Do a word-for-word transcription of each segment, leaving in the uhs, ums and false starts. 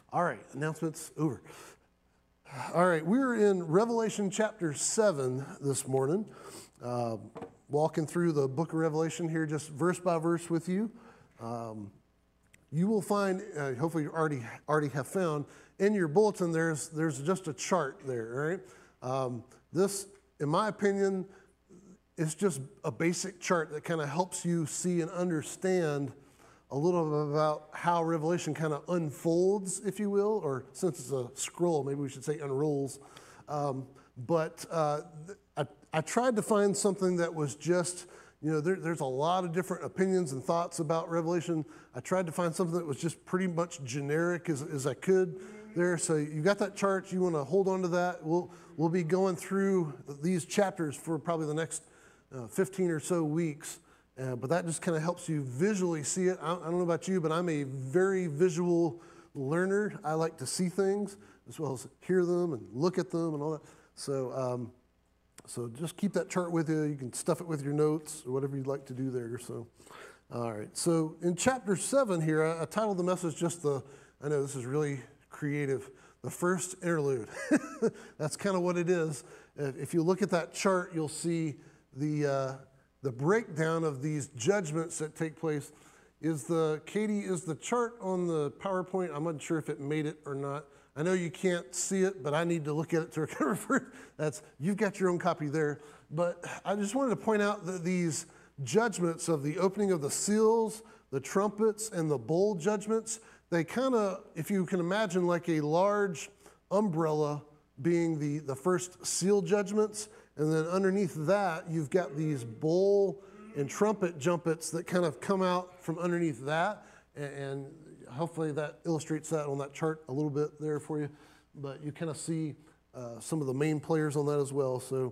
All right, announcements over. All right, we're in Revelation chapter seven this morning, uh, walking through the book of Revelation here, just verse by verse with you. Um, you will find, uh, hopefully you already already have found, in your bulletin there's there's just a chart there, all right? Um, this, in my opinion, is just a basic chart that kind of helps you see and understand a little bit about how Revelation kind of unfolds, if you will, or since it's a scroll, maybe we should say unrolls. Um, but uh, I, I tried to find something that was just, you know, there, there's a lot of different opinions and thoughts about Revelation. I tried to find something that was just pretty much generic as, as I could there. So you got that chart, you want to hold on to that. We'll, we'll be going through these chapters for probably the next uh, fifteen or so weeks. Uh, but that just kind of helps you visually see it. I, I don't know about you, but I'm a very visual learner. I like to see things as well as hear them and look at them and all that. So, um, so just keep that chart with you. You can stuff it with your notes or whatever you'd like to do there. So, all right. So in chapter seven here, I, I titled the message just the, I know this is really creative, the first interlude. That's kind of what it is. If you look at that chart, you'll see the... Uh, The breakdown of these judgments that take place. Is the, Katie, is the chart on the PowerPoint? I'm not sure if it made it or not. I know you can't see it, but I need to look at it to recover for that's, you've got your own copy there. But I just wanted to point out that these judgments of the opening of the seals, the trumpets, and the bowl judgments, they kind of, if you can imagine like a large umbrella being the, the first seal judgments, and then underneath that, you've got these bowl and trumpet jumpets that kind of come out from underneath that. And hopefully that illustrates that on that chart a little bit there for you. But you kind of see uh, some of the main players on that as well. So,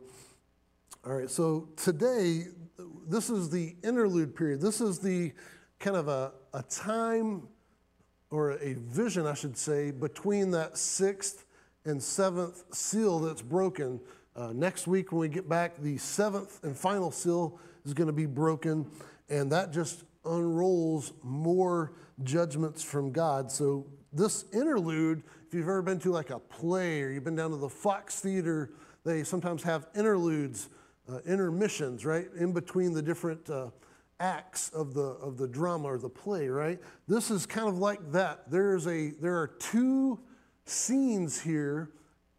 all right, so today, this is the interlude period. This is the kind of a, a time or a vision, I should say, between that sixth and seventh seal that's broken. Uh, next week when we get back, the seventh and final seal is going to be broken, and that just unrolls more judgments from God. So this interlude, if you've ever been to like a play or you've been down to the Fox Theater, they sometimes have interludes, uh, intermissions, right, in between the different uh, acts of the of the drama or the play, right? This is kind of like that. There's a there are two scenes here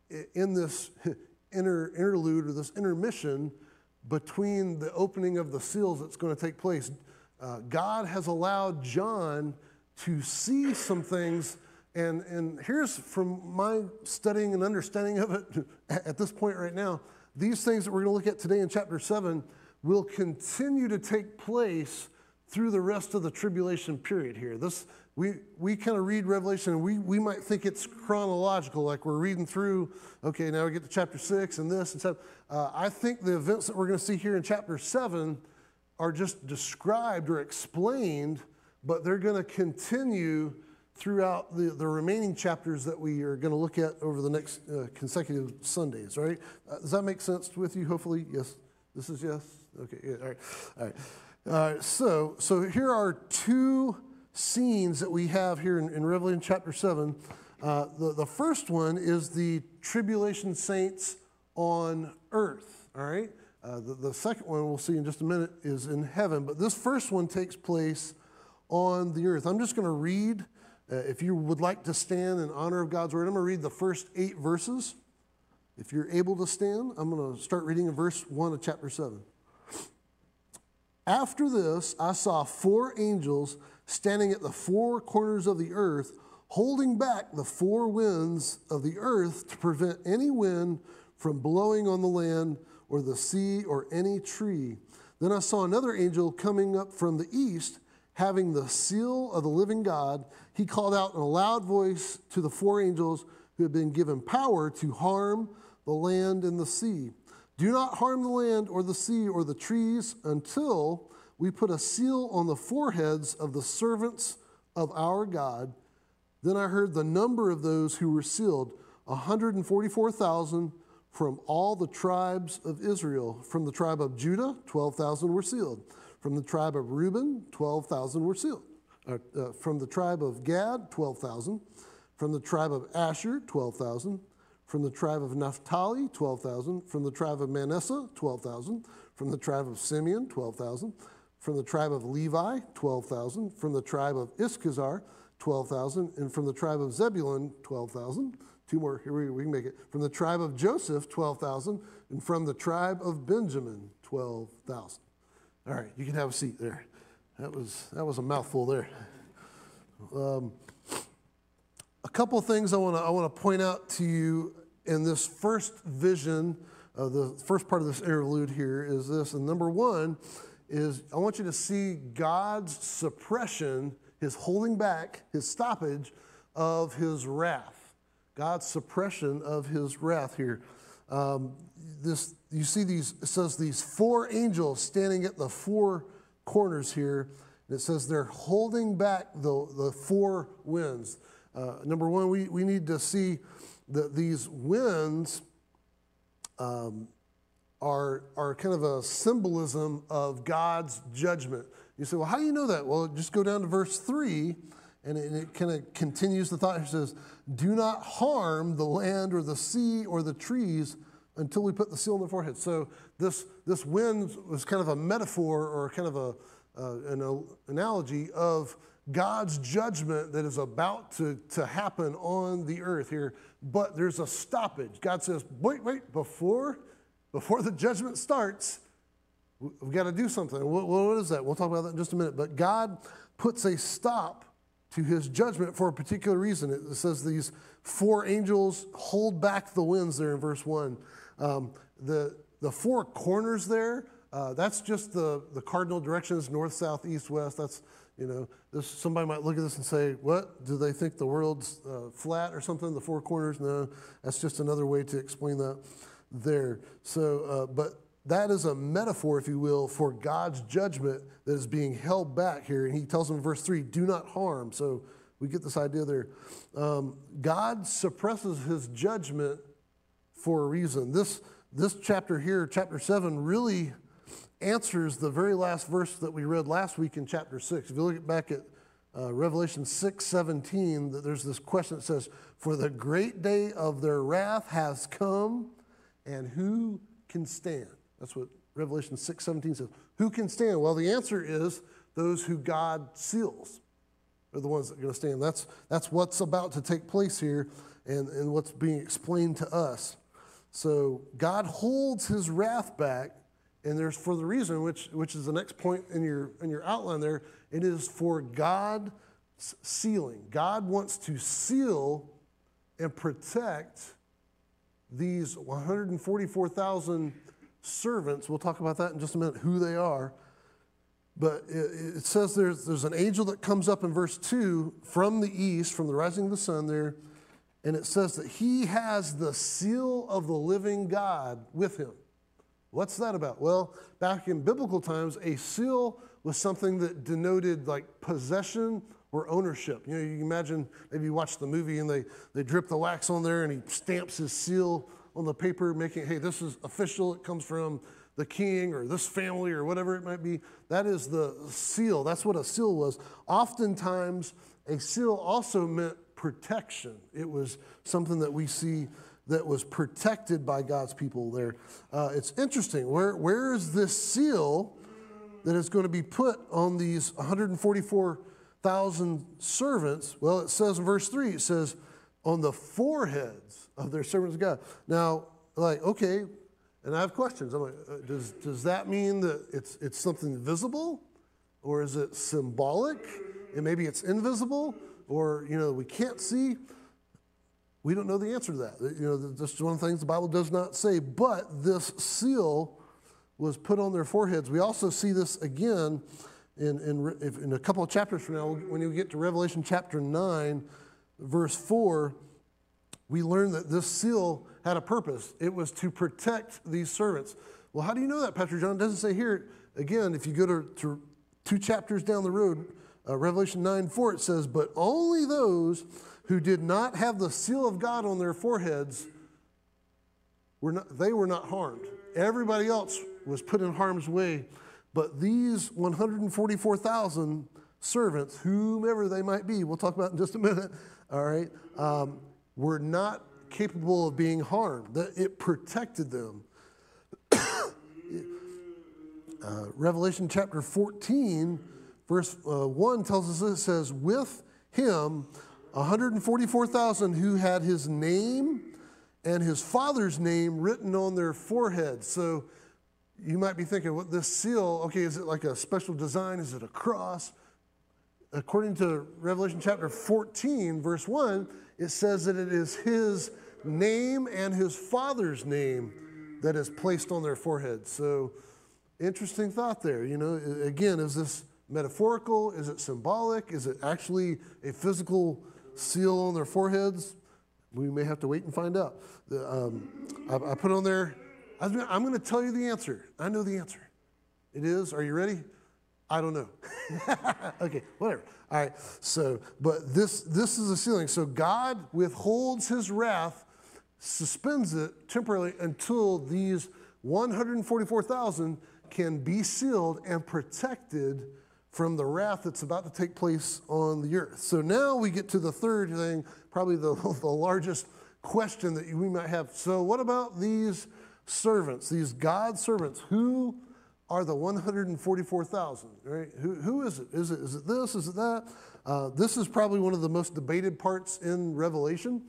in this Inter, interlude or this intermission between the opening of the seals that's going to take place. Uh, God has allowed John to see some things, and, and here's from my studying and understanding of it at this point right now, these things that we're going to look at today in chapter seven will continue to take place through the rest of the tribulation period here. This We we kind of read Revelation and we, we might think it's chronological, like we're reading through, okay, now we get to chapter six and this and stuff. Uh, I think the events that we're going to see here in chapter seven are just described or explained, but they're going to continue throughout the, the remaining chapters that we are going to look at over the next uh, consecutive Sundays, right? Uh, does that make sense with you, hopefully? Yes? This is yes? Okay, yeah, all right. All right. All right, so, so here are two scenes that we have here in, in Revelation chapter seven. Uh, the, the first one is the tribulation saints on earth, all right? Uh, the, the second one we'll see in just a minute is in heaven, but this first one takes place on the earth. I'm just going to read, uh, if you would like to stand in honor of God's word, I'm going to read the first eight verses. If you're able to stand, I'm going to start reading in verse one of chapter seven. After this, I saw four angels standing at the four corners of the earth, holding back the four winds of the earth to prevent any wind from blowing on the land or the sea or any tree. Then I saw another angel coming up from the east, having the seal of the living God. He called out in a loud voice to the four angels who had been given power to harm the land and the sea. Do not harm the land or the sea or the trees until we put a seal on the foreheads of the servants of our God. Then I heard the number of those who were sealed, one hundred forty-four thousand from all the tribes of Israel. From the tribe of Judah, twelve thousand were sealed. From the tribe of Reuben, twelve thousand were sealed. Uh, uh, from the tribe of Gad, twelve thousand. From the tribe of Asher, twelve thousand. From the tribe of Naphtali, twelve thousand. From the tribe of Manasseh, twelve thousand. From the tribe of Simeon, twelve thousand. From the tribe of Levi, twelve thousand. From the tribe of Issachar, twelve thousand. And from the tribe of Zebulun, twelve thousand. Two more, here we, we can make it. From the tribe of Joseph, twelve thousand. And from the tribe of Benjamin, twelve thousand. All right, you can have a seat there. That was, that was a mouthful there. Um, a couple things I want to I want to point out to you in this first vision, uh, the first part of this interlude here is this. And number one is I want you to see God's suppression, his holding back, his stoppage of his wrath. God's suppression of his wrath here. Um, this you see these. It says these four angels standing at the four corners here. And it says they're holding back the the four winds. Uh, number one, we we need to see that these winds um, are are kind of a symbolism of God's judgment. You say, well, how do you know that? Well, just go down to verse three. And it, it kind of continues the thought. It says, do not harm the land or the sea or the trees until we put the seal on their forehead. So this, this wind was kind of a metaphor or kind of a, uh, an analogy of God's judgment that is about to, to happen on the earth here. But there's a stoppage. God says, wait, wait, before, before the judgment starts, we've got to do something. What, what is that? We'll talk about that in just a minute. But God puts a stop to his judgment for a particular reason. It says these four angels hold back the winds there in verse one. Um, the, the four corners there, uh, that's just the, the cardinal directions, north, south, east, west. That's, you know, this, somebody might look at this and say, what? Do they think the world's uh, flat or something, the four corners? No, that's just another way to explain that there. So, uh, but that is a metaphor, if you will, for God's judgment that is being held back here. And he tells them in verse three, do not harm. So we get this idea there. Um, God suppresses his judgment for a reason. This, this chapter here, chapter seven, really answers the very last verse that we read last week in chapter six. If you look back at uh, Revelation six seventeen, there's this question that says, for the great day of their wrath has come, and who can stand? That's what Revelation six seventeen says. Who can stand? Well, the answer is those who God seals are the ones that are going to stand. That's, that's what's about to take place here and, and what's being explained to us. So God holds his wrath back, and there's for the reason, which, which is the next point in your, in your outline there, it is for God's sealing. God wants to seal and protect these one hundred forty-four thousand servants. We'll talk about that in just a minute, who they are. But it, it says there's, there's an angel that comes up in verse two from the east, from the rising of the sun there, and it says that he has the seal of the living God with him. What's that about? Well, back in biblical times, a seal was something that denoted like possession or ownership. You know, you can imagine, maybe you watch the movie and they, they drip the wax on there and he stamps his seal on the paper, making, hey, this is official, it comes from the king or this family or whatever it might be. That is the seal. That's what a seal was. Oftentimes, a seal also meant protection. It was something that we see that was protected by God's people there. Uh, it's interesting. Where, where is this seal that is going to be put on these one hundred forty-four thousand servants? Well, it says in verse three, it says, on the foreheads of their servants of God. Now, like, okay, and I have questions. I'm like, uh, does, does that mean that it's, it's something visible? Or is it symbolic? And maybe it's invisible? Or, you know, we can't see? We don't know the answer to that. You know, that's one of the things the Bible does not say. But this seal was put on their foreheads. We also see this again in, in, in a couple of chapters from now. When you get to Revelation chapter nine, verse four, we learn that this seal had a purpose. It was to protect these servants. Well, how do you know that, Pastor John? It doesn't say here. Again, if you go to, to two chapters down the road, uh, Revelation nine four, it says, but only those who did not have the seal of God on their foreheads, were not, they were not harmed. Everybody else was put in harm's way. But these one hundred forty-four thousand servants, whomever they might be, we'll talk about in just a minute, all right, um, were not capable of being harmed. That it protected them. uh, Revelation chapter fourteen, verse uh, one tells us this, it says, with him one hundred forty-four thousand who had his name and his father's name written on their foreheads. So you might be thinking, what this seal, okay, is it like a special design? Is it a cross? According to Revelation chapter fourteen, verse one, it says that it is his name and his father's name that is placed on their foreheads. So interesting thought there. You know, again, is this metaphorical? Is it symbolic? Is it actually a physical seal on their foreheads? We may have to wait and find out. The, um, I, I put on there, I'm going to tell you the answer. I know the answer. It is, are you ready? I don't know. Okay, whatever. All right, so, but this this is a sealing. So God withholds his wrath, suspends it temporarily until these one hundred forty-four thousand can be sealed and protected from the wrath that's about to take place on the earth. So now we get to the third thing, probably the, the largest question that we might have. So what about these servants, these God servants? Who are the one hundred forty-four thousand, right? Who, who is it? Is it is it this? Is it that? Uh, this is probably one of the most debated parts in Revelation.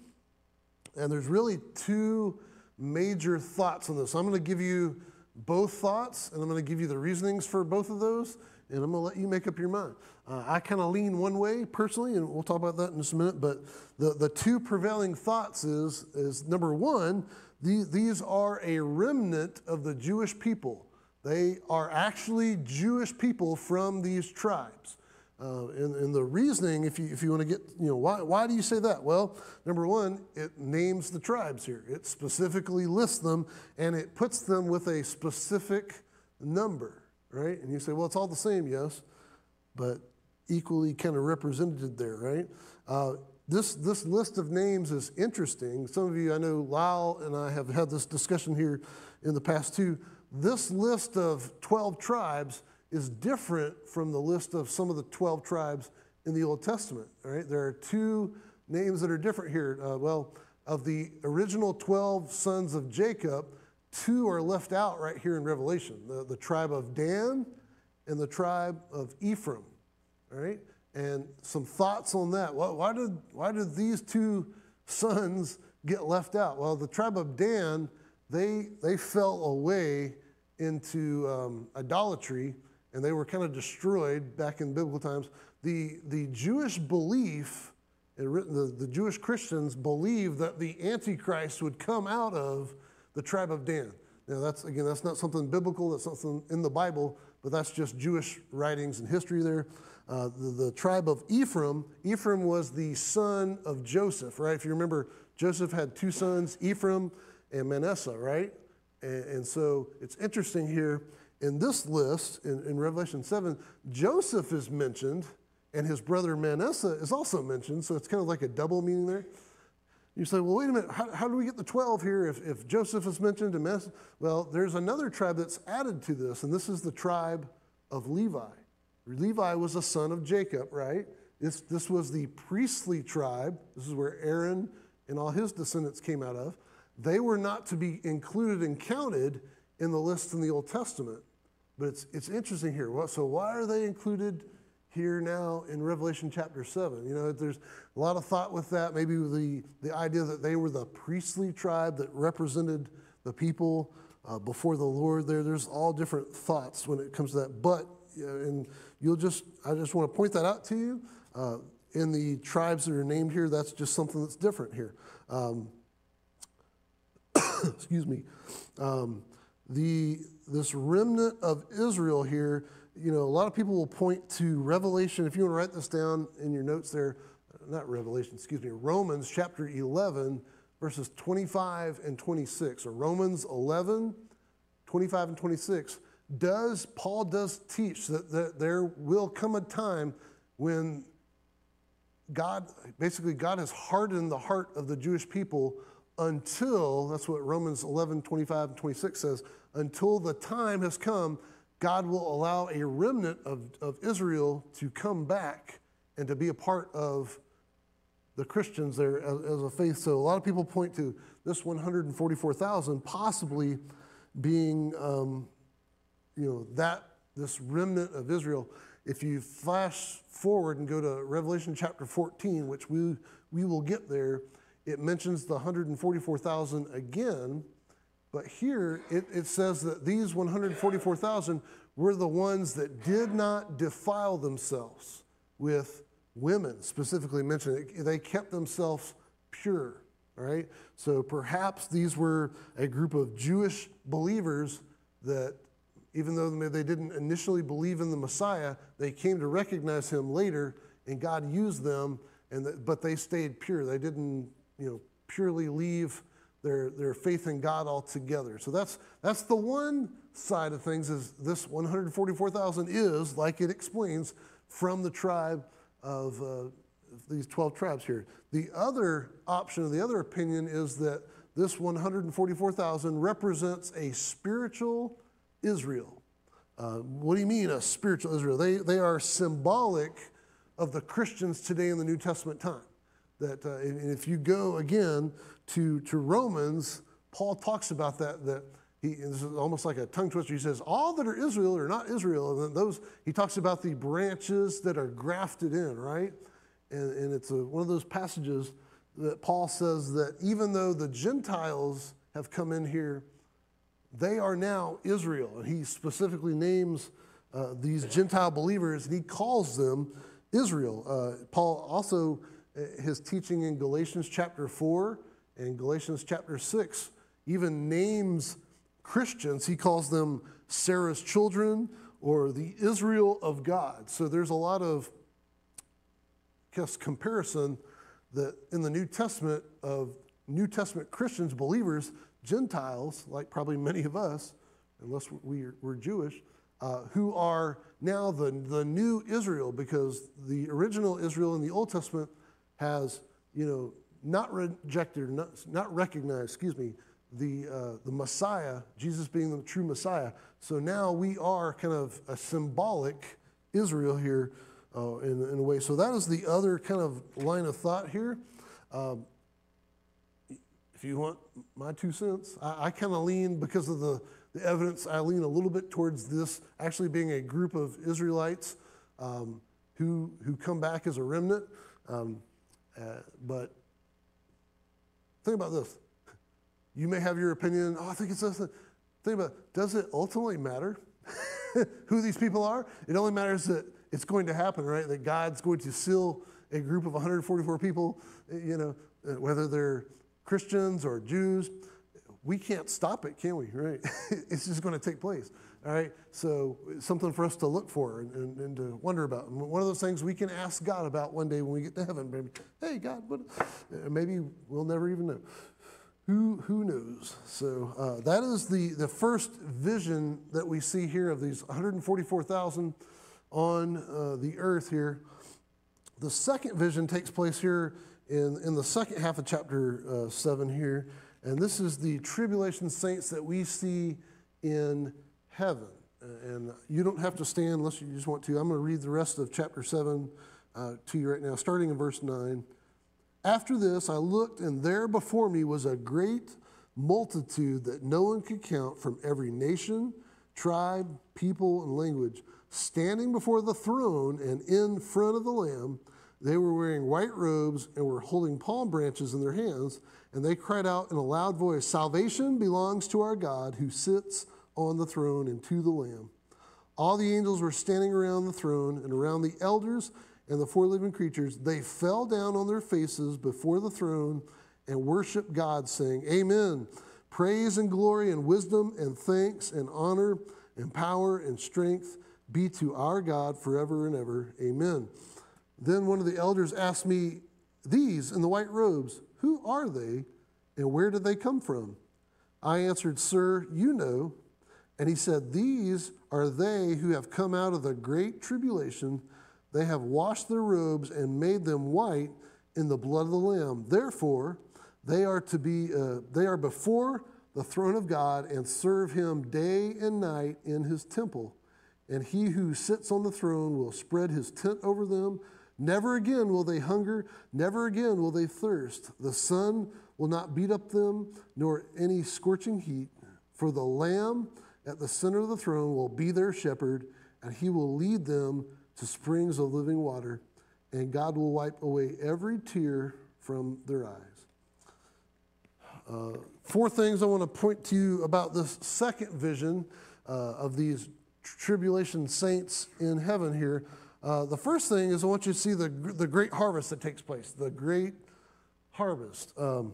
And there's really two major thoughts on this. I'm going to give you both thoughts, and I'm going to give you the reasonings for both of those, and I'm going to let you make up your mind. Uh, I kind of lean one way personally, and we'll talk about that in just a minute, but the, the two prevailing thoughts is, is number one, these, these are a remnant of the Jewish people. They are actually Jewish people from these tribes. Uh, and, and the reasoning, if you if you want to get, you know, why, why do you say that? Well, number one, it names the tribes here. It specifically lists them, and it puts them with a specific number, right? And you say, well, it's all the same, yes, but equally kind of represented there, right? Uh, this, this list of names is interesting. Some of you, I know Lyle and I have had this discussion here in the past too. This list of twelve tribes is different from the list of some of the twelve tribes in the Old Testament. All right, there are two names that are different here. Uh, well, of the original twelve sons of Jacob, two are left out right here in Revelation: the, the tribe of Dan and the tribe of Ephraim. All right, and some thoughts on that. Why, why did why did these two sons get left out? Well, the tribe of Dan, they they fell away into um, idolatry, and they were kind of destroyed back in biblical times. The, the Jewish belief, the, the Jewish Christians believe that the Antichrist would come out of the tribe of Dan. Now that's, again, that's not something biblical, that's something in the Bible, but that's just Jewish writings and history there. Uh, the, the tribe of Ephraim, Ephraim was the son of Joseph, right? If you remember, Joseph had two sons, Ephraim and Manasseh, right? And, and so it's interesting here, in this list, in, in Revelation seven, Joseph is mentioned, and his brother Manasseh is also mentioned, so it's kind of like a double meaning there. You say, well, wait a minute, how, how do we get the twelve here if, if Joseph is mentioned and Manasseh? Well, there's another tribe that's added to this, and this is the tribe of Levi. Levi was a son of Jacob, right? This, this was the priestly tribe. This is where Aaron and all his descendants came out of. They were not to be included and counted in the list in the Old Testament. But it's, it's interesting here. So why are they included here now in Revelation chapter seven? You know, there's a lot of thought with that. Maybe the, the idea that they were the priestly tribe that represented the people uh, before the Lord there. There's all different thoughts when it comes to that. But, you know, and you'll just, I just want to point that out to you. Uh, in the tribes that are named here, that's just something that's different here. Um, excuse me. Um, the this remnant of Israel here, you know, a lot of people will point to Revelation. If you want to write this down in your notes there, not Revelation, excuse me, Romans chapter eleven, verses twenty-five and twenty-six. Or Romans eleven, twenty-five and twenty-six. Does, Paul does teach that, that there will come a time when God, basically God has hardened the heart of the Jewish people until, that's what Romans eleven, twenty-five and twenty-six says, until the time has come, God will allow a remnant of, of Israel to come back and to be a part of the Christians there as, as a faith. So a lot of people point to this one hundred forty-four thousand possibly being, um, you know, that this remnant of Israel. If you flash forward and go to Revelation chapter fourteen, which we we will get there, it mentions the one hundred forty-four thousand again, but here it, it says that these one hundred forty-four thousand were the ones that did not defile themselves with women, specifically mentioned. They kept themselves pure, all right? So perhaps these were a group of Jewish believers that, even though they didn't initially believe in the Messiah, they came to recognize him later, and God used them, and the, but they stayed pure. They didn't, you know, purely leave their, their faith in God altogether. So that's, that's the one side of things, is this one hundred forty-four thousand is, like it explains, from the tribe of uh, these twelve tribes here. The other option, the other opinion is that this one hundred forty-four thousand represents a spiritual Israel. Uh, what do you mean a spiritual Israel? They, they are symbolic of the Christians today in the New Testament time. That uh, and if you go again to, to Romans, Paul talks about that, that he, this is almost like a tongue twister. He says, all that are Israel are not Israel. And then those, he talks about the branches that are grafted in, right? And, and it's a, one of those passages that Paul says that even though the Gentiles have come in here, they are now Israel. And he specifically names uh, these Gentile believers, and he calls them Israel. Uh, Paul also, uh, his teaching in Galatians chapter four and Galatians chapter six, even names Christians. He calls them Sarah's children, or the Israel of God. So there's a lot of, I guess, comparison that in the New Testament of New Testament Christians, believers, Gentiles, like probably many of us, unless we are, we're Jewish, uh, who are now the, the new Israel, because the original Israel in the Old Testament has, you know, not rejected, not, not recognized, excuse me, the, uh, the Messiah, Jesus being the true Messiah. So now we are kind of a symbolic Israel here uh, in, in a way. So that is the other kind of line of thought here. Um, if you want my two cents, I, I kind of lean, because of the, the evidence, I lean a little bit towards this actually being a group of Israelites um, who, who come back as a remnant. Um, uh, but think about this. You may have your opinion, oh, I think it's this. Think about, does it ultimately matter who these people are? It only matters that it's going to happen, right? That God's going to seal a group of one hundred forty-four people, you know, whether they're Christians or Jews. We can't stop it, can we, right? It's just going to take place, all right? So it's something for us to look for and, and, and to wonder about. And one of those things we can ask God about one day when we get to heaven. Maybe, hey, God, what? Maybe we'll never even know. Who, who knows? So uh, that is the, the first vision that we see here of these one hundred forty-four thousand on uh, the earth here. The second vision takes place here in, in the second half of chapter uh, seven here. And this is the tribulation saints that we see in heaven. And you don't have to stand unless you just want to. I'm going to read the rest of chapter seven uh, to you right now, starting in verse nine. After this, I looked, and there before me was a great multitude that no one could count, from every nation, tribe, people, and language, standing before the throne and in front of the Lamb. They were wearing white robes and were holding palm branches in their hands, and they cried out in a loud voice, "Salvation belongs to our God who sits on the throne and to the Lamb." All the angels were standing around the throne and around the elders and the four living creatures. They fell down on their faces before the throne and worshiped God, saying, "Amen. Praise and glory and wisdom and thanks and honor and power and strength be to our God forever and ever. Amen." Then one of the elders asked me, "These in the white robes, who are they and where did they come from?" I answered, "Sir, you know." And he said, "These are they who have come out of the great tribulation. They have washed their robes and made them white in the blood of the Lamb. Therefore, they are to be uh, they are before the throne of God and serve him day and night in his temple. And he who sits on the throne will spread his tent over them. Never again will they hunger, never again will they thirst. The sun will not beat up them, nor any scorching heat. For the Lamb at the center of the throne will be their shepherd, and he will lead them to springs of living water, and God will wipe away every tear from their eyes. Uh, four things I want to point to you about this second vision uh, of these tribulation saints in heaven here. Uh, the first thing is I want you to see the, the great harvest that takes place, the great harvest. Um,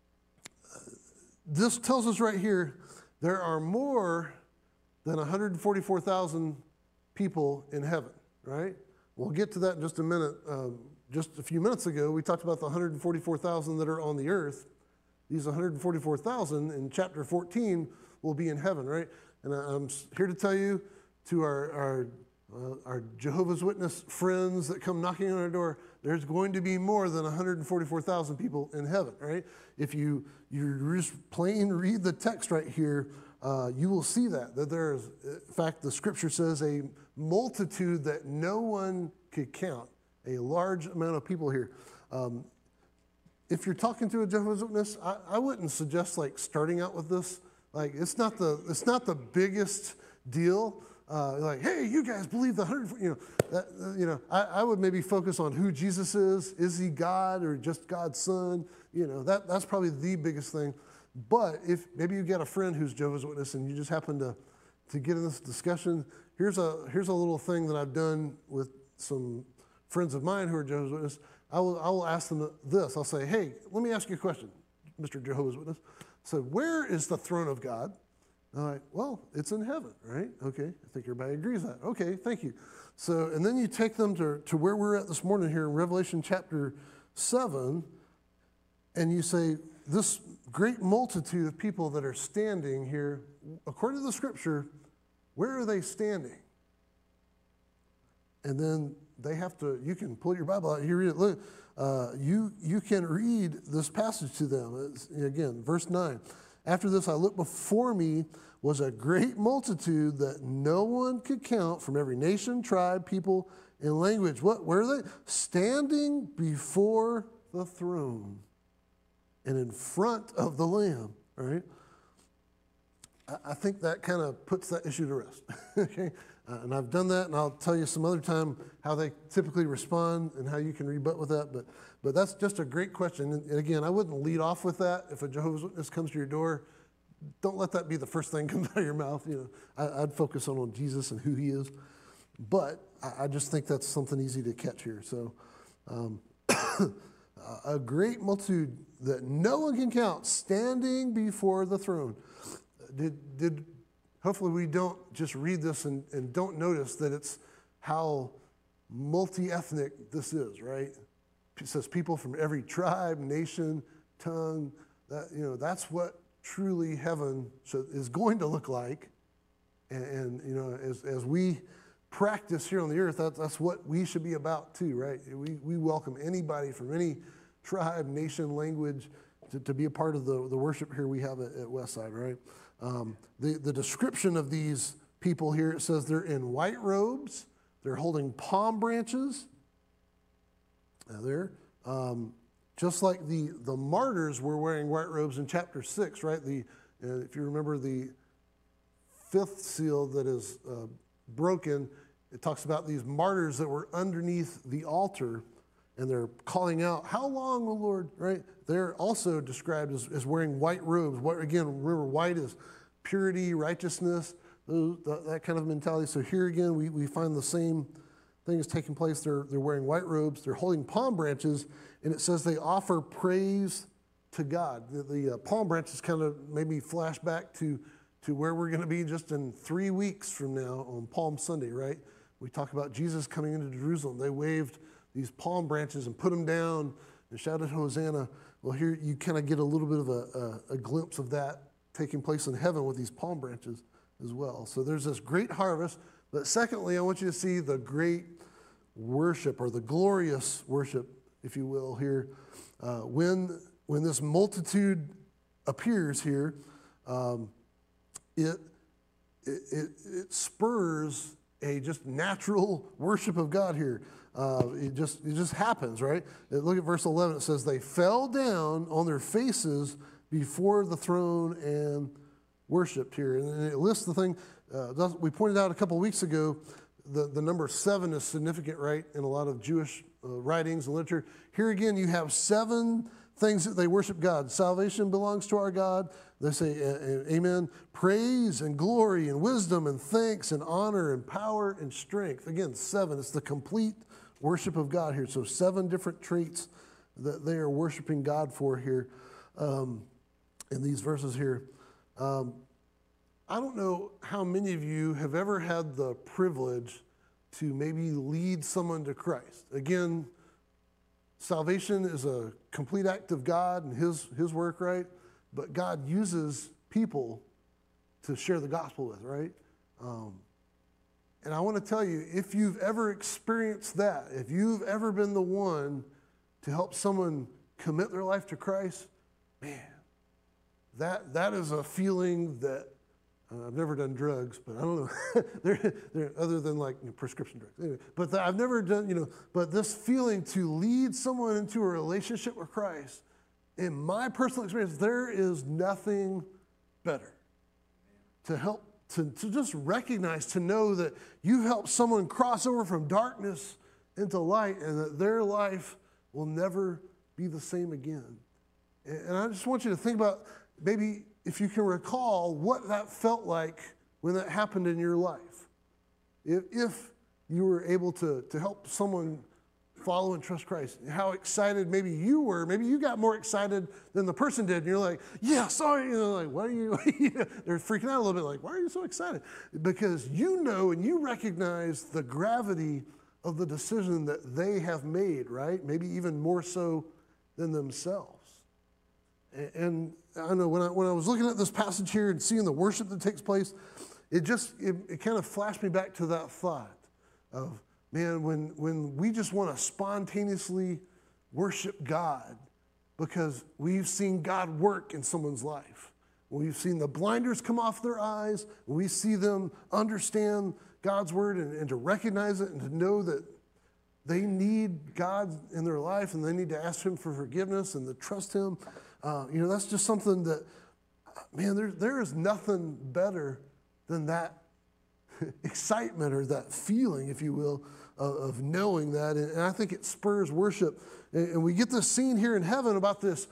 this tells us right here there are more than one hundred forty-four thousand people in heaven, right? We'll get to that in just a minute. Um, just a few minutes ago, we talked about the one hundred forty-four thousand that are on the earth. These one hundred forty-four thousand in chapter fourteen will be in heaven, right? And I'm here to tell you, to our, our Uh, our Jehovah's Witness friends that come knocking on our door, there's going to be more than one hundred forty-four thousand people in heaven, right? If you, you just plain read the text right here, uh, you will see that, that there is, in fact, the scripture says a multitude that no one could count, a large amount of people here. Um, if you're talking to a Jehovah's Witness, I, I wouldn't suggest like starting out with this. Like, it's not the, it's not the biggest deal. Uh, like, hey, you guys believe the hundred, you know, that, uh, you know, I, I would maybe focus on who Jesus is. Is he God or just God's son? You know, that, that's probably the biggest thing. But if maybe you get a friend who's Jehovah's Witness and you just happen to, to get in this discussion, here's a, here's a little thing that I've done with some friends of mine who are Jehovah's Witness. I will, I will ask them this. I'll say, hey, let me ask you a question, Mister Jehovah's Witness. So where is the throne of God? All right, well, it's in heaven, right? Okay, I think everybody agrees that. Okay, thank you. So, and then you take them to, to where we're at this morning here in Revelation chapter seven, and you say, this great multitude of people that are standing here, according to the scripture, where are they standing? And then they have to, you can pull your Bible out, you read it, look, uh, you, you can read this passage to them. It's, again, verse nine. After this, I looked before me was a great multitude that no one could count from every nation, tribe, people, and language. What? Where are they? Standing before the throne and in front of the Lamb, all right? I, I think that kind of puts that issue to rest, okay? Uh, and I've done that, and I'll tell you some other time how they typically respond and how you can rebut with that. But but that's just a great question. And, and again, I wouldn't lead off with that. If a Jehovah's Witness comes to your door, don't let that be the first thing comes out of your mouth. You know, I, I'd focus on, on Jesus and who he is. But I, I just think that's something easy to catch here. So um, a great multitude that no one can count standing before the throne. Did did Hopefully we don't just read this and, and don't notice that it's how multi-ethnic this is, right? It says people from every tribe, nation, tongue. That, you know, that's what truly heaven is going to look like. And, and you know, as, as we practice here on the earth, that, that's what we should be about too, right? We, we welcome anybody from any tribe, nation, language to, to be a part of the, the worship here we have at, at Westside, right? Um, the, the description of these people here, it says they're in white robes, they're holding palm branches. Now there, um, just like the, the martyrs were wearing white robes in chapter six, right? The, uh, if you remember the fifth seal that is uh, broken, it talks about these martyrs that were underneath the altar, and they're calling out, how long, O Lord, right? They're also described as, as wearing white robes. What, again, remember, white is purity, righteousness, those, that, that kind of mentality. So here again, we, we find the same thing is taking place. They're, they're wearing white robes. They're holding palm branches, and it says they offer praise to God. The, the uh, palm branches kind of made me flash back to, to where we're going to be just in three weeks from now on Palm Sunday, right? We talk about Jesus coming into Jerusalem. They waved these palm branches and put them down and shouted Hosanna. Well, here you kind of get a little bit of a, a, a glimpse of that taking place in heaven with these palm branches as well. So there's this great harvest. But secondly, I want you to see the great worship, or the glorious worship, if you will, here. Uh, when, when this multitude appears here, um, it, it, it, it spurs a just natural worship of God here. Uh, it just it just happens, right? Look at verse eleven. It says, they fell down on their faces before the throne and worshiped here. And it lists the thing. Uh, we pointed out a couple weeks ago, the, the number seven is significant, right, in a lot of Jewish uh, writings and literature. Here again, you have seven things that they worship God. Salvation belongs to our God. They say, amen. Praise and glory and wisdom and thanks and honor and power and strength. Again, seven. It's the complete worship of God here. So seven different traits that they are worshiping God for here um, in these verses here. Um, I don't know how many of you have ever had the privilege to maybe lead someone to Christ. Again, salvation is a complete act of God and his, his work, right? But God uses people to share the gospel with, right? Um, and I want to tell you, if you've ever experienced that, if you've ever been the one to help someone commit their life to Christ, man, that that is a feeling that uh, I've never done drugs, but I don't know, they're, they're, other than like you know, prescription drugs. Anyway, but the, I've never done, you know, but this feeling to lead someone into a relationship with Christ, in my personal experience, there is nothing better to help, to, to just recognize, to know that you've helped someone cross over from darkness into light and that their life will never be the same again. And, and I just want you to think about maybe if you can recall what that felt like when that happened in your life. If, if you were able to, to help someone follow and trust Christ, how excited maybe you were, maybe you got more excited than the person did, and you're like, yeah, sorry, you know, like, why are you, they're freaking out a little bit, like, why are you so excited? Because you know and you recognize the gravity of the decision that they have made, right? Maybe even more so than themselves. And I know when I, when I was looking at this passage here and seeing the worship that takes place, it just, it, it kind of flashed me back to that thought of, man, when, when we just want to spontaneously worship God because we've seen God work in someone's life, when we've seen the blinders come off their eyes, when we see them understand God's word and, and to recognize it and to know that they need God in their life and they need to ask him for forgiveness and to trust him. Uh, you know, that's just something that, man, there, there is nothing better than that excitement or that feeling, if you will, of, of knowing that. And, and I think it spurs worship. And, and we get this scene here in heaven about this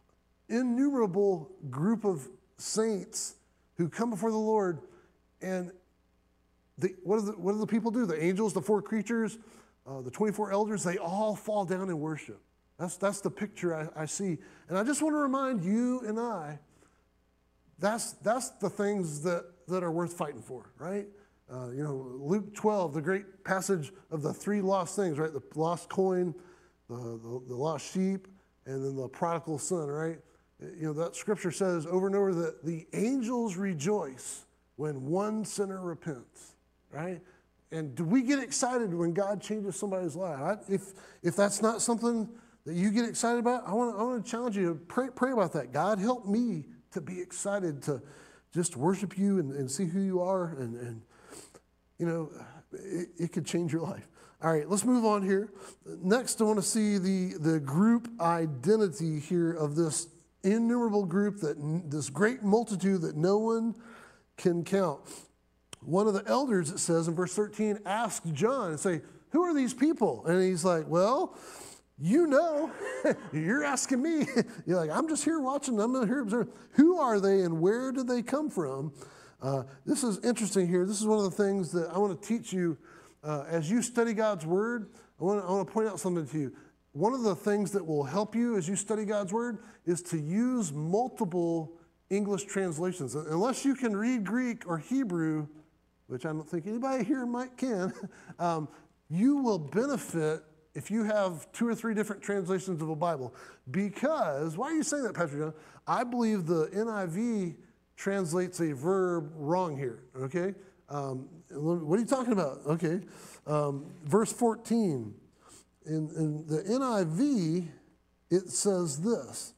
innumerable group of saints who come before the Lord. And the, what, do the, what do the people do? The angels, the four creatures, uh, the twenty-four elders, they all fall down and worship. That's, that's the picture I, I see. And I just want to remind you and I, that's, that's the things that, that are worth fighting for, right? Uh, you know, Luke twelve, the great passage of the three lost things, right? The lost coin, the, the, the lost sheep, and then the prodigal son, right? You know, that scripture says over and over that the angels rejoice when one sinner repents, right? And do we get excited when God changes somebody's life? I, if, if that's not something that you get excited about, I want to I want to challenge you to pray, pray about that. God, help me to be excited to just worship you and, and see who you are. And, and you know, it, it could change your life. All right, let's move on here. Next, I want to see the, the group identity here of this innumerable group, that this great multitude that no one can count. One of the elders, it says in verse thirteen, asked John and say, who are these people? And he's like, well, you know, you're asking me. You're like, I'm just here watching. I'm not here observing. Who are they and where did they come from? Uh, this is interesting here. This is one of the things that I want to teach you uh, as you study God's word. I want, to, I want to point out something to you. One of the things that will help you as you study God's word is to use multiple English translations. Unless you can read Greek or Hebrew, which I don't think anybody here might can, um, you will benefit if you have two or three different translations of a Bible. Because, why are you saying that, Pastor John? I believe the N I V translates a verb wrong here, okay? Um, what are you talking about? Okay, um, verse fourteen. In, in the N I V, it says this.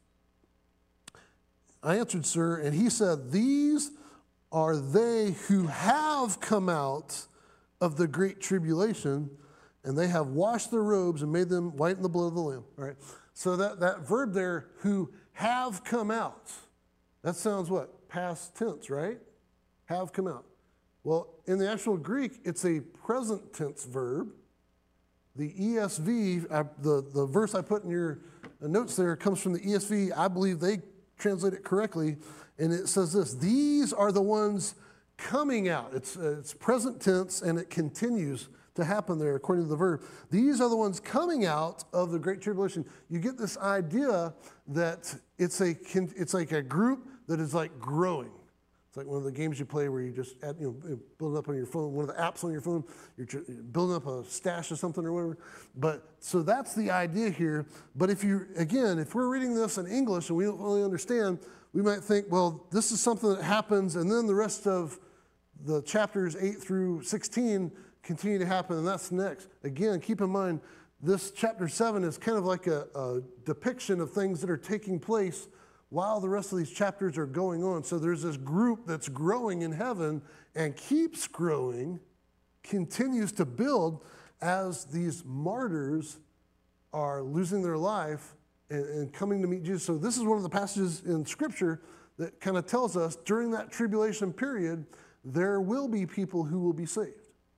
I answered, sir, and he said, these are they who have come out of the great tribulation and they have washed their robes and made them white in the blood of the Lamb. All right. So that, that verb there, who have come out, that sounds what? Past tense, right? Have come out. Well, in the actual Greek, it's a present tense verb. The E S V, I, the, the verse I put in your notes there comes from the E S V. I believe they translate it correctly. And it says this: these are the ones coming out. It's, uh, it's present tense, and it continues to happen there according to the verb. These are the ones coming out of the Great Tribulation. You get this idea that it's, a, it's like a group that is like growing. It's like one of the games you play where you just add, you know, build it up on your phone, one of the apps on your phone, you're building up a stash of something or whatever. But so that's the idea here. But if you, again, if we're reading this in English and we don't really understand, we might think, well, this is something that happens, and then the rest of the chapters eight through sixteen continue to happen, and that's next. Again, keep in mind, this chapter seven is kind of like a, a depiction of things that are taking place while the rest of these chapters are going on. So there's this group that's growing in heaven and keeps growing, continues to build as these martyrs are losing their life and, and coming to meet Jesus. So this is one of the passages in Scripture that kind of tells us during that tribulation period, there will be people who will be saved.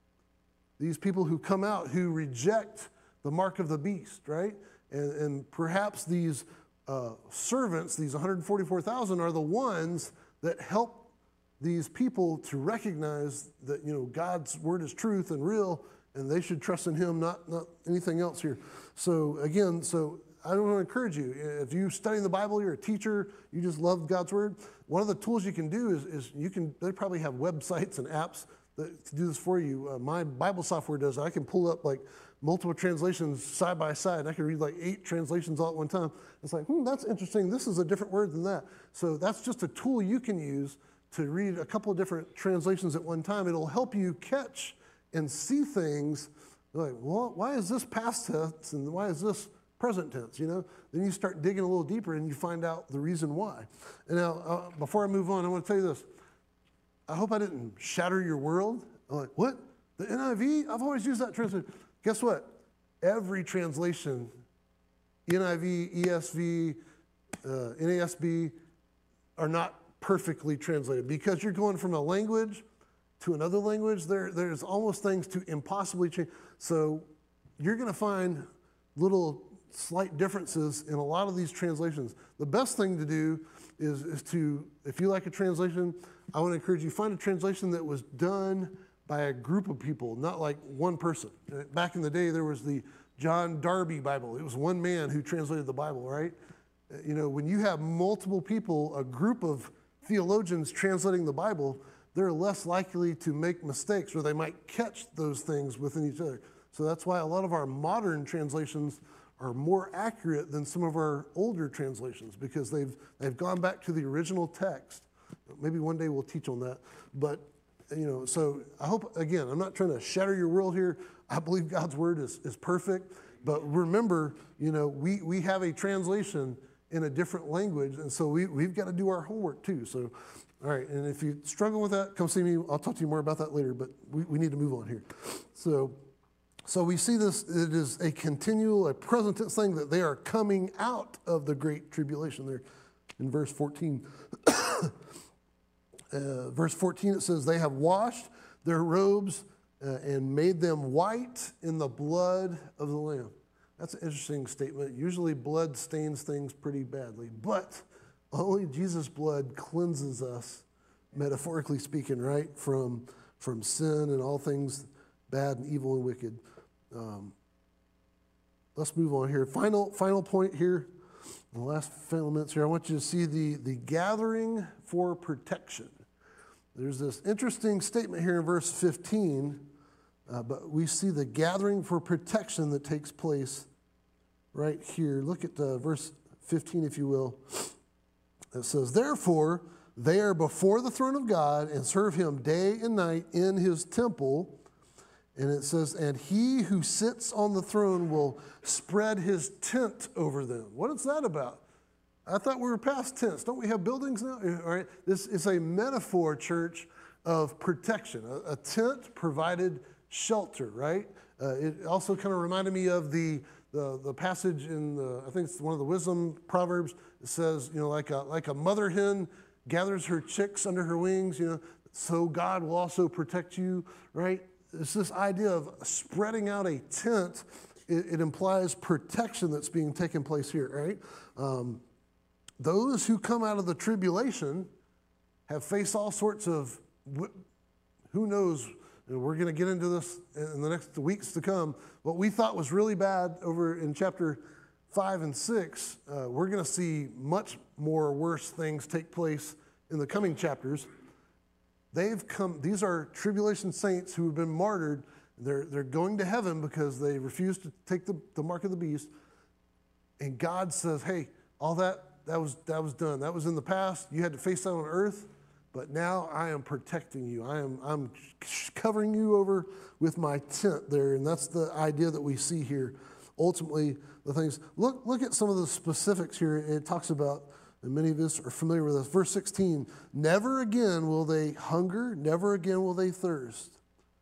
These people who come out, who reject the mark of the beast, right? And, and perhaps these Uh, servants, these one hundred forty-four thousand, are the ones that help these people to recognize that, you know, God's word is truth and real, and they should trust in him, not, not anything else here. So again, so I want to encourage you, if you study the Bible, you're a teacher, you just love God's word, one of the tools you can do is, is you can, they probably have websites and apps that to do this for you. Uh, my Bible software does. I can pull up like multiple translations side by side. I can read like eight translations all at one time. It's like, hmm, that's interesting. This is a different word than that. So that's just a tool you can use to read a couple of different translations at one time. It'll help you catch and see things like, well, why is this past tense and why is this present tense, you know? Then you start digging a little deeper and you find out the reason why. And now, uh, before I move on, I want to tell you this. I hope I didn't shatter your world. I'm like, what? The N I V? I've always used that translation. Guess what? Every translation, N I V, E S V, uh, N A S B, are not perfectly translated because you're going from a language to another language. There, there's almost things to impossibly change. So you're going to find little slight differences in a lot of these translations. The best thing to do is, is to, if you like a translation, I want to encourage you, find a translation that was done by a group of people, not like one person. Back in the day, there was the John Darby Bible. It was one man who translated the Bible, right? You know, when you have multiple people, a group of theologians translating the Bible, they're less likely to make mistakes, or they might catch those things within each other. So that's why a lot of our modern translations are more accurate than some of our older translations, because they've, they've gone back to the original text. Maybe one day we'll teach on that. But you know, so I hope, again, I'm not trying to shatter your world here. I believe God's word is, is perfect. But remember, you know, we, we have a translation in a different language, and so we, we've got to do our homework too. So, all right, and if you struggle with that, come see me. I'll talk to you more about that later, but we, we need to move on here. So, so we see this, it is a continual, a present tense thing that they are coming out of the great tribulation there in verse fourteen. Uh, verse fourteen, it says, they have washed their robes uh, and made them white in the blood of the Lamb. That's an interesting statement. Usually blood stains things pretty badly, but only Jesus' blood cleanses us, metaphorically speaking, right, from, from sin and all things bad and evil and wicked. Um, let's move on here. Final, final point here, in the last final minutes here, I want you to see the, the gathering for protection. There's this interesting statement here in verse fifteen, uh, but we see the gathering for protection that takes place right here. Look at uh, verse fifteen, if you will. It says, therefore, they are before the throne of God and serve him day and night in his temple. And it says, and he who sits on the throne will spread his tent over them. What is that about? I thought we were past tents. Don't we have buildings now? All right. This is a metaphor, church, of protection. A, a tent provided shelter, right? Uh, it also kind of reminded me of the, the the passage in the, I think it's one of the wisdom proverbs. It says, you know, like a like a mother hen gathers her chicks under her wings, you know, so God will also protect you, right? It's this idea of spreading out a tent. It, it implies protection that's being taken place here, right? Um, those who come out of the tribulation have faced all sorts of, who knows, we're going to get into this in the next weeks to come. What we thought was really bad over in chapter five and six, uh, we're going to see much more worse things take place in the coming chapters. They've come, these are tribulation saints who have been martyred. They're, they're going to heaven because they refused to take the, the mark of the beast. And God says, hey, all that, that was, that was done. That was in the past. You had to face that on earth. But now I am protecting you. I am I'm covering you over with my tent there. And that's the idea that we see here. Ultimately, the things, look, look at some of the specifics here. It talks about, and many of us are familiar with this. Verse sixteen, never again will they hunger, never again will they thirst.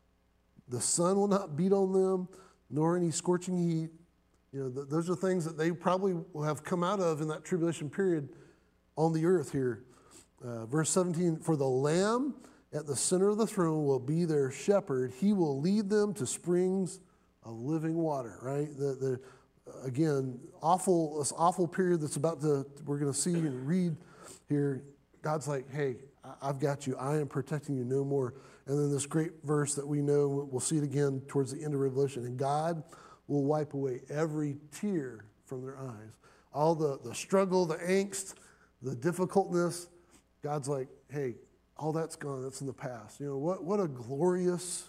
The sun will not beat on them, nor any scorching heat. You know, th- those are things that they probably will have come out of in that tribulation period on the earth here. Uh, verse seventeen, for the Lamb at the center of the throne will be their shepherd. He will lead them to springs of living water, right? The, the, again, awful, this awful period that's about to, we're going to see and read here. God's like, hey, I've got you. I am protecting you no more. And then this great verse that we know, we'll see it again towards the end of Revelation. And God will wipe away every tear from their eyes. All the, the struggle, the angst, the difficultness. God's like, hey, all that's gone. That's in the past. You know, what, what a glorious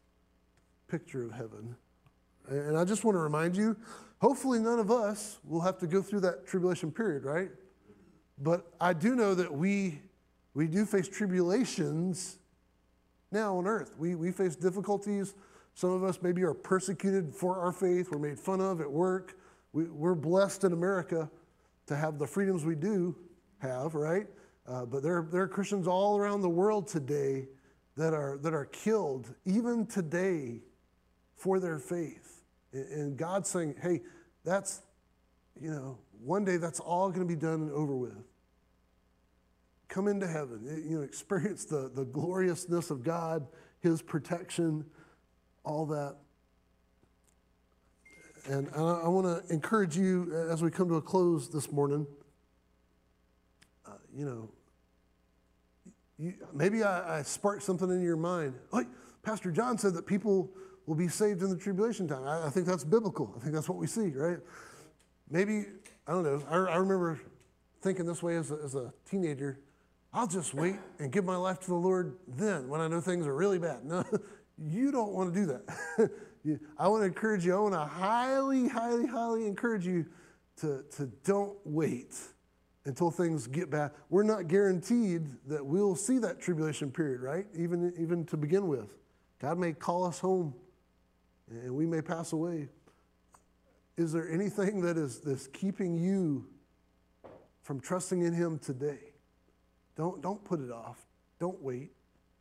picture of heaven. And I just want to remind you, hopefully none of us will have to go through that tribulation period, right? But I do know that we we do face tribulations now on earth. We, we face difficulties. Some of us maybe are persecuted for our faith. We're made fun of at work. We, we're blessed in America to have the freedoms we do have, right? Uh, but there, there are Christians all around the world today that are, that are killed, even today, for their faith. And, and God's saying, hey, that's, you know, one day that's all going to be done and over with. Come into heaven, you know, experience the, the gloriousness of God, His protection, all that. And I, I want to encourage you as we come to a close this morning, uh, you know, you, maybe I, I sparked something in your mind. Like Pastor John said that people will be saved in the tribulation time. I, I think that's biblical. I think that's what we see, right? Maybe, I don't know, I, I remember thinking this way as a, as a teenager. I'll just wait and give my life to the Lord then when I know things are really bad. No, you don't want to do that. you, I want to encourage you. I want to highly, highly, highly encourage you to, to don't wait until things get bad. We're not guaranteed that we'll see that tribulation period, right? Even, even to begin with. God may call us home and we may pass away. Is there anything that is that's keeping you from trusting in Him today? Don't, don't put it off. Don't wait.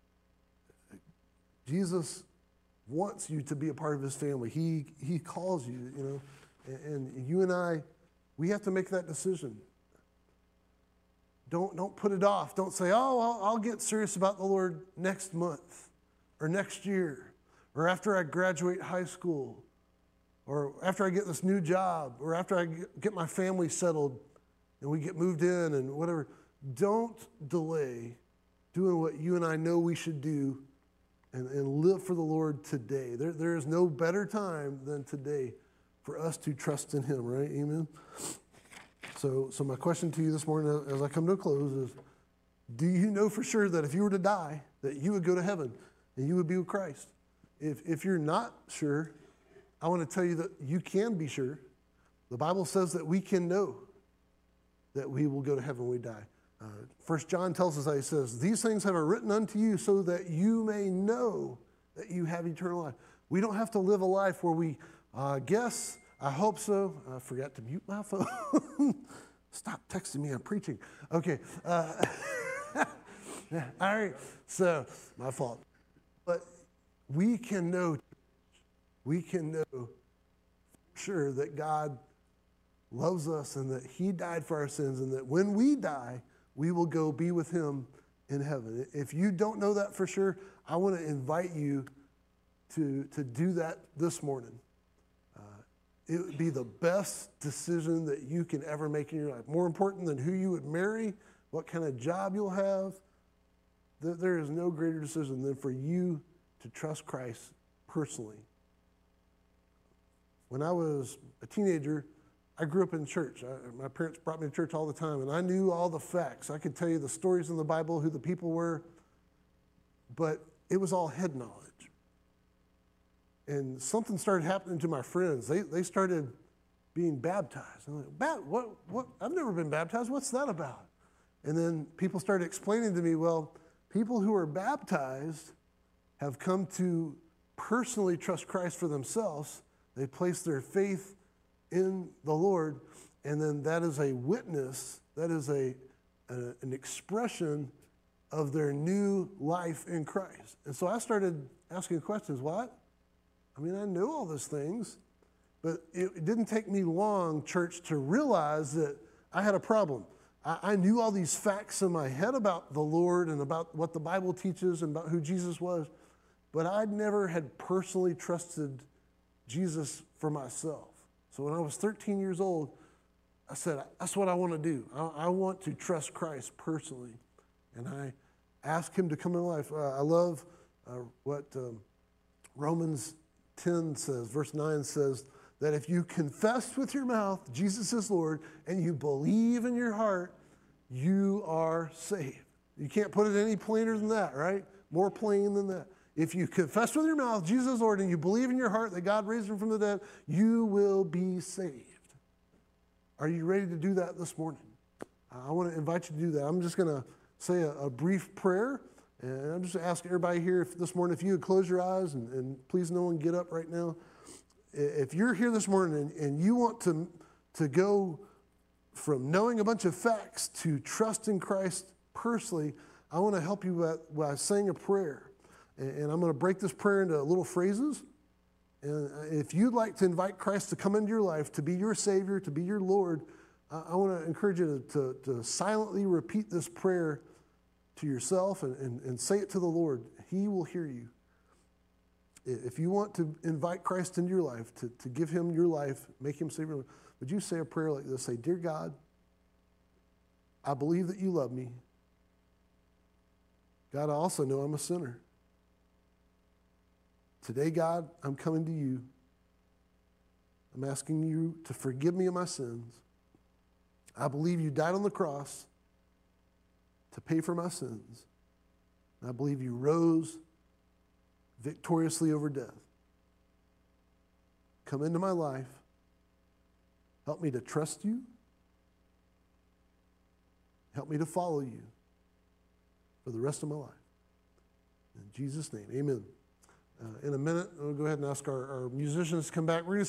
Jesus wants you to be a part of His family. He, he calls you, you know, and, and you and I, we have to make that decision. Don't, don't put it off. Don't say, oh, I'll, I'll get serious about the Lord next month or next year or after I graduate high school or after I get this new job or after I get my family settled and we get moved in and whatever. Don't delay doing what you and I know we should do and, and live for the Lord today. There, there is no better time than today for us to trust in Him, right? Amen? So, so my question to you this morning as I come to a close is, do you know for sure that if you were to die, that you would go to heaven and you would be with Christ? If, if you're not sure, I want to tell you that you can be sure. The Bible says that we can know that we will go to heaven when we die. Uh, First John tells us that, he says, these things have I written unto you so that you may know that you have eternal life. We don't have to live a life where we uh, guess, I hope so. I forgot to mute my phone. Stop texting me, I'm preaching. Okay. Uh, all right, so my fault. But we can know we can know for sure that God loves us and that he died for our sins and that when we die, we will go be with him in heaven. If you don't know that for sure, I want to invite you to, to do that this morning. Uh, it would be the best decision that you can ever make in your life. More important than who you would marry, what kind of job you'll have. There is no greater decision than for you to trust Christ personally. When I was a teenager, I grew up in church. I, my parents brought me to church all the time, and I knew all the facts. I could tell you the stories in the Bible, who the people were, but it was all head knowledge. And something started happening to my friends. They they started being baptized. I'm like, Ba- what, what? I've never been baptized. What's that about? And then people started explaining to me, well, people who are baptized have come to personally trust Christ for themselves. They place their faith in the Lord, and then that is a witness, that is a, a an expression of their new life in Christ. And so I started asking questions. What? I mean, I knew all those things, but it, it didn't take me long, church, to realize that I had a problem. I, I knew all these facts in my head about the Lord and about what the Bible teaches and about who Jesus was, but I'd never had personally trusted Jesus for myself. So when I was thirteen years old, I said, that's what I want to do. I, I want to trust Christ personally. And I asked him to come in my life. Uh, I love uh, what um, Romans ten says, verse nine says, that if you confess with your mouth Jesus is Lord and you believe in your heart, you are saved. You can't put it any plainer than that, right? More plain than that. If you confess with your mouth Jesus is Lord and you believe in your heart that God raised him from the dead, you will be saved. Are you ready to do that this morning? I want to invite you to do that. I'm just going to say a, a brief prayer, and I'm just asking everybody here if, this morning if you would close your eyes, and, and please no one get up right now. If you're here this morning and, and you want to, to go from knowing a bunch of facts to trusting Christ personally, I want to help you by, by saying a prayer. And I'm going to break this prayer into little phrases. And if you'd like to invite Christ to come into your life, to be your Savior, to be your Lord, I want to encourage you to, to, to silently repeat this prayer to yourself and, and, and say it to the Lord. He will hear you. If you want to invite Christ into your life, to, to give him your life, make him Savior, would you say a prayer like this? Say, Dear God, I believe that you love me. God, I also know I'm a sinner. Today, God, I'm coming to you. I'm asking you to forgive me of my sins. I believe you died on the cross to pay for my sins. I believe you rose victoriously over death. Come into my life. Help me to trust you. Help me to follow you for the rest of my life. In Jesus' name, amen. Uh, in a minute, we'll go ahead and ask our, our musicians to come back. We're going to